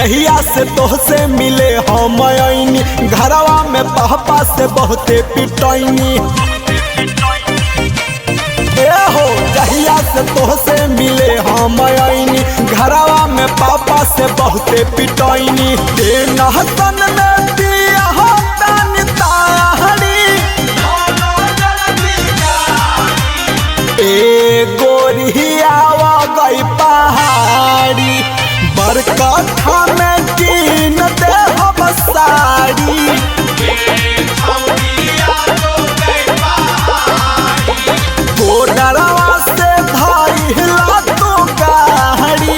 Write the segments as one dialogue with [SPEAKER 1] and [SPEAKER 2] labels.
[SPEAKER 1] जहिया से तोहसे मिले हम आईनी घरवा में पापा से बहुते पिटैनी हो जहिया से तोहसे मिले हम आईनी घरवा में पापा से बहुते पिटैनी नहसन में दिया गोरिया गई पहाड़ी बरकठा में कीन दे हम साड़ी गोडरवा से धइला तू गाड़ी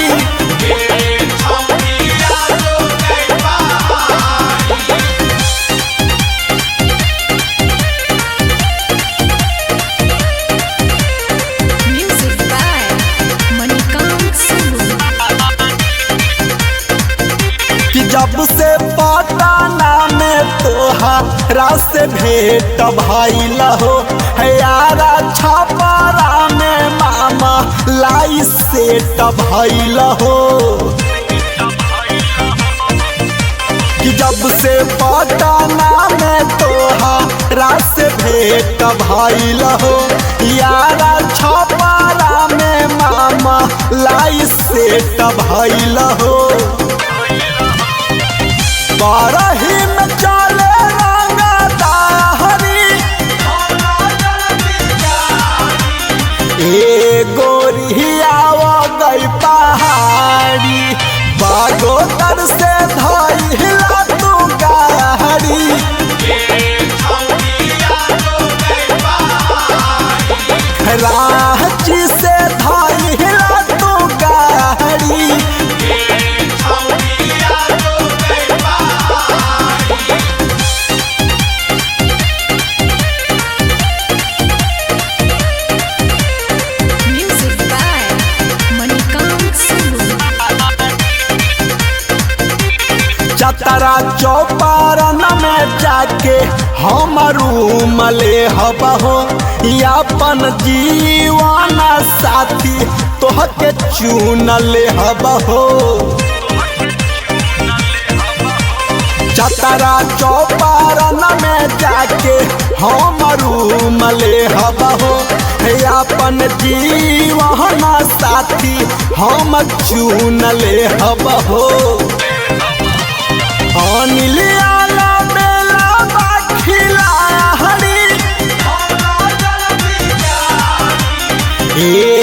[SPEAKER 1] जब से पटना में तोहरा से भेंट भइल हो यारा छपरा में मामा लाई सेट भइल हो कि जब से पटना में तोहरा से भेंट भइल हो यारा छपरा में मामा लाई सेट भइल हो बारही में चले रंगदारी गोरिया गई पहाड़ी बागोदर से धइला तू गाड़ी रांची से धइला तू गाड़ी चतरा चौपारण में जाके हम रूम ले हबहो अपन जीवन साथी तोहके चुन ले हबहो चतरा चौपारण में जाके हम रूम ले हबहो अपन जीवन साथी हम चुन ले हबहो अनिल आला बेला बाखिला हरी